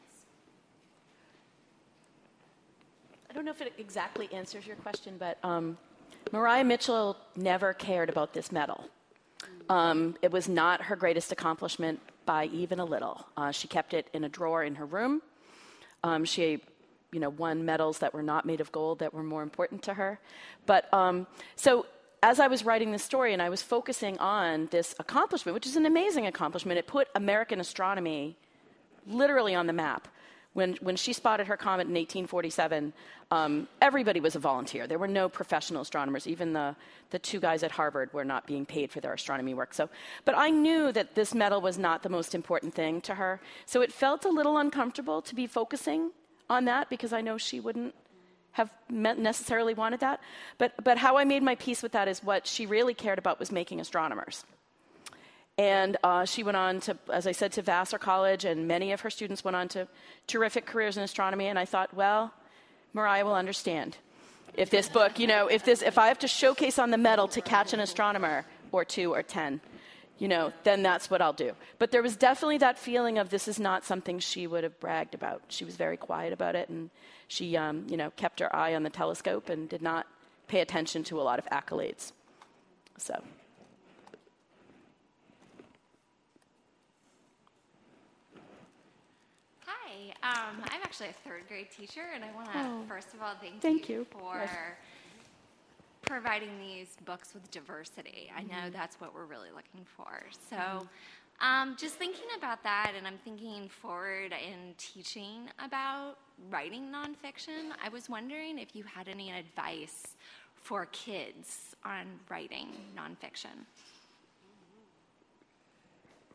I don't know if it exactly answers your question, but um, Mariah Mitchell never cared about this medal. Um, it was not her greatest accomplishment by even a little. Uh, she kept it in a drawer in her room. Um, she you know, won medals that were not made of gold that were more important to her. But um, so as I was writing this story and I was focusing on this accomplishment, which is an amazing accomplishment, it put American astronomy literally on the map. When, when she spotted her comet in eighteen forty-seven, um, everybody was a volunteer. There were no professional astronomers. Even the, the two guys at Harvard were not being paid for their astronomy work. So, but I knew that this medal was not the most important thing to her. So it felt a little uncomfortable to be focusing on that, because I know she wouldn't have necessarily wanted that. But, but how I made my peace with that is what she really cared about was making astronomers. And uh, she went on to, as I said, to Vassar College, and many of her students went on to terrific careers in astronomy. And I thought, well, Mariah will understand. If this book, you know, if this, if I have to showcase on the medal to catch an astronomer or two or ten, you know, then that's what I'll do. But there was definitely that feeling of this is not something she would have bragged about. She was very quiet about it, and she, um, you know, kept her eye on the telescope and did not pay attention to a lot of accolades. So. Hi, um, I'm actually a third grade teacher, and I want to, Oh, first of all, thank, thank you, you. for Yes. providing these books with diversity. I know that's what we're really looking for. So Mm-hmm. um, just thinking about that, and I'm thinking forward in teaching about writing nonfiction, I was wondering if you had any advice for kids on writing nonfiction.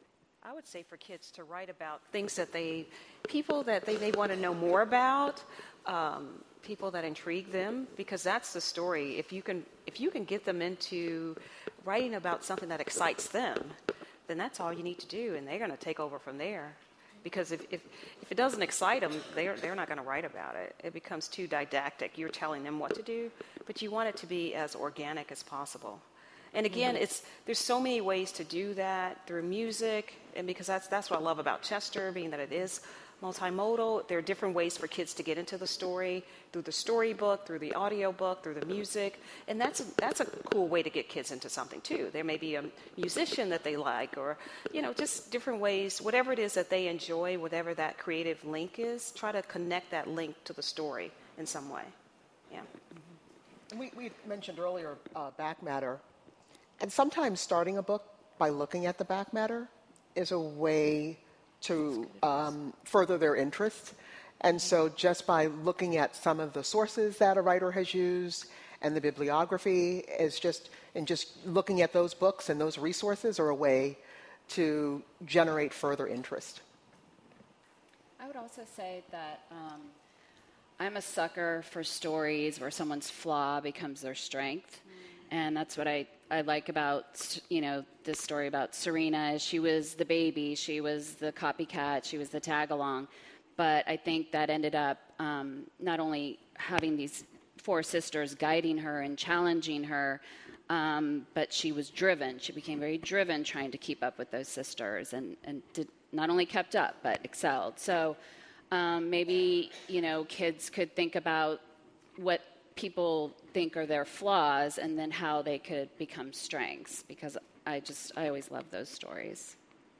I would say for kids to write about things that they, people that they, they want to know more about, um, people that intrigue them, because that's the story. If you can, if you can get them into writing about something that excites them, then that's all you need to do, and they're going to take over from there. Because if, if, if it doesn't excite them, they're, they're not going to write about it. It becomes too didactic. You're telling them what to do, but you want it to be as organic as possible. And again, mm-hmm. it's there's so many ways to do that through music, and because that's that's what I love about Chester, being that it is multimodal. There are different ways for kids to get into the story, through the storybook, through the audiobook, through the music, and that's a, that's a cool way to get kids into something too. There may be a musician that they like, or you know, just different ways, whatever it is that they enjoy, whatever that creative link is. Try to connect that link to the story in some way. Yeah. And we, we mentioned earlier uh, back matter. And sometimes starting a book by looking at the back matter is a way to um, further their interest. And so just by looking at some of the sources that a writer has used and the bibliography is just, and just looking at those books and those resources are a way to generate further interest. I would also say that um, I'm a sucker for stories where someone's flaw becomes their strength. And that's what I, I like about, you know, this story about Serena. She was the baby, she was the copycat, she was the tag-along. But I think that ended up um, not only having these four sisters guiding her and challenging her, um, but she was driven. She became very driven trying to keep up with those sisters and, and did, not only kept up, but excelled. So um, maybe, you know, kids could think about what people think are their flaws and then how they could become strengths, because I just, I always love those stories.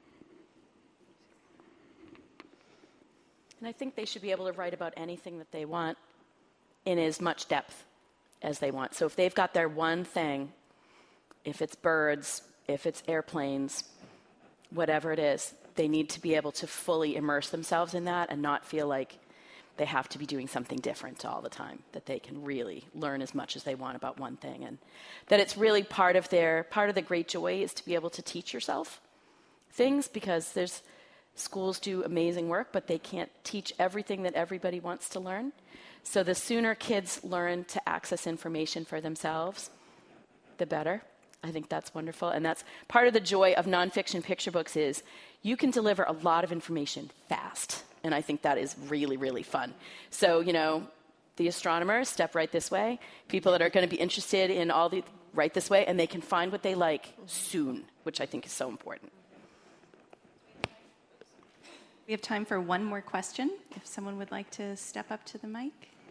And I think they should be able to write about anything that they want in as much depth as they want. So if they've got their one thing, if it's birds, if it's airplanes, whatever it is, they need to be able to fully immerse themselves in that and not feel like they have to be doing something different all the time, that they can really learn as much as they want about one thing, and that it's really part of their, part of the great joy is to be able to teach yourself things, because there's, schools do amazing work, but they can't teach everything that everybody wants to learn. So the sooner kids learn to access information for themselves, the better. I think that's wonderful, and that's part of the joy of nonfiction picture books is you can deliver a lot of information fast. And I think that is really, really fun. So, you know, the astronomers, step right this way. People that are going to be interested in all the, right this way, and they can find what they like soon, which I think is so important. We have time for one more question, if someone would like to step up to the mic.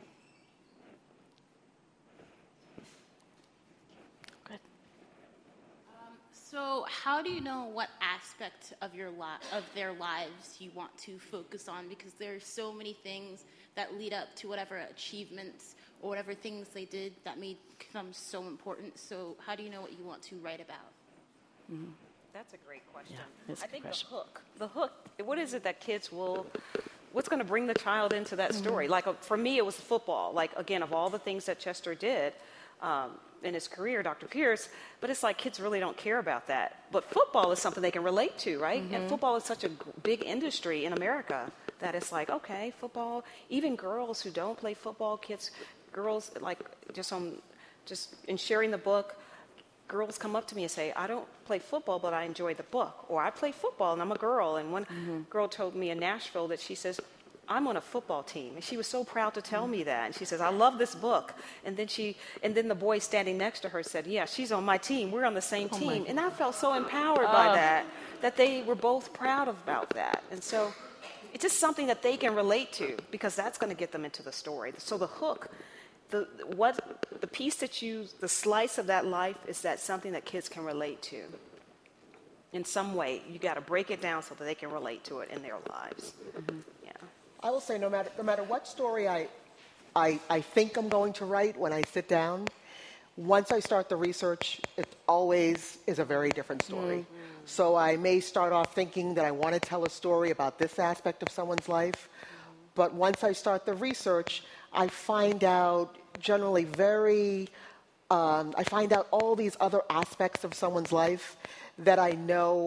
Good. Um, so how do you know what aspect of your li- of their lives you want to focus on? Because there are so many things that lead up to whatever achievements or whatever things they did that made them so important. So how do you know what you want to write about? Mm-hmm. That's a great question. Yeah, that's a I good think question. the hook, the hook, what is it that kids will, what's going to bring the child into that story? Mm-hmm. Like uh, for me, it was football. Like, again, of all the things that Chester did um, in his career, Doctor Pierce, but it's like kids really don't care about that. But football is something they can relate to, right? Mm-hmm. And football is such a g- big industry in America that it's like, okay, football, even girls who don't play football, kids, girls, like just on, just in sharing the book, girls come up to me and say, I don't play football, but I enjoy the book. Or I play football and I'm a girl. And one mm-hmm. girl told me in Nashville that she says, I'm on a football team. And she was so proud to tell mm-hmm. me that. And she says, I love this book. And then she, and then the boy standing next to her said, yeah, she's on my team. We're on the same oh team. And I felt so empowered oh. by that, that they were both proud about that. And so it's just something that they can relate to, because that's going to get them into the story. So the hook, The, what, the piece that you, the slice of that life, is that something that kids can relate to in some way. You got to break it down so that they can relate to it in their lives. Mm-hmm. Yeah. I will say, no matter no matter what story I, I I think I'm going to write when I sit down, once I start the research, it always is a very different story. Mm-hmm. So I may start off thinking that I want to tell a story about this aspect of someone's life, mm-hmm. but once I start the research, I find out generally very, um, I find out all these other aspects of someone's life that I know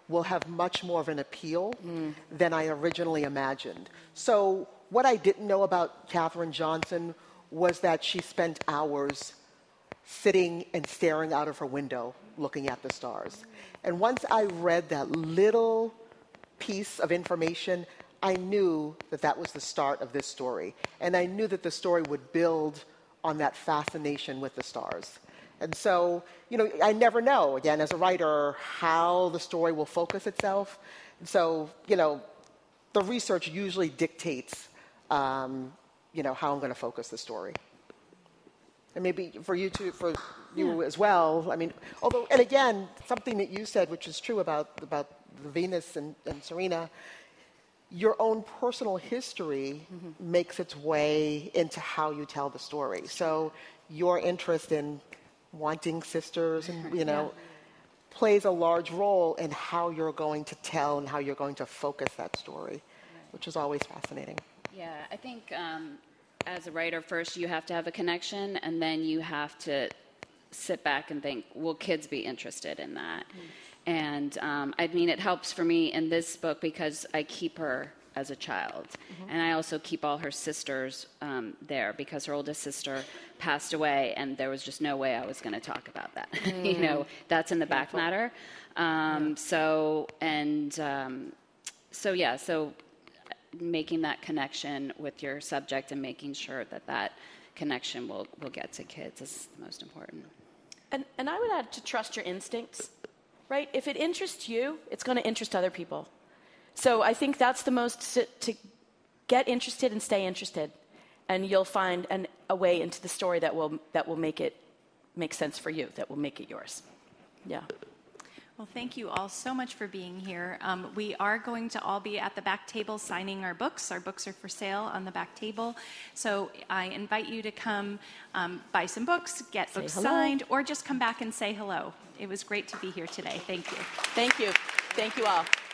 will have much more of an appeal than I originally imagined. So what I didn't know about Katherine Johnson was that she spent hours sitting and staring out of her window looking at the stars. And once I read that little piece of information, I knew that that was the start of this story. And I knew that the story would build on that fascination with the stars. And so, you know, I never know, again, as a writer, how the story will focus itself. And so, you know, the research usually dictates, um, you know, how I'm going to focus the story. And maybe for you too, for you yeah. as well. I mean, although, and again, something that you said, which is true about about Venus and, and Serena, your own personal history mm-hmm. makes its way into how you tell the story. So your interest in wanting sisters and, you know, yeah. plays a large role in how you're going to tell and how you're going to focus that story, right. which is always fascinating. Yeah, I think um, as a writer, first you have to have a connection, and then you have to sit back and think, will kids be interested in that? Mm. And um, I mean, it helps for me in this book because I keep her as a child. Mm-hmm. And I also keep all her sisters um, there because her oldest sister passed away, and there was just no way I was going to talk about that. Mm. you know, that's in the back matter. Um, yeah. So, and um, so, yeah, so making that connection with your subject and making sure that that connection will, will get to kids is the most important. And, and I would add to trust your instincts, right? If it interests you, it's going to interest other people. So I think that's the most, to, to get interested and stay interested, and you'll find an, a way into the story that will, that will make it make sense for you, that will make it yours. Yeah. Well, thank you all so much for being here. Um, we are going to all be at the back table signing our books. Our books are for sale on the back table. So I invite you to come um, buy some books, get say books hello. signed, or just come back and say hello. It was great to be here today. Thank you. Thank you. Thank you all.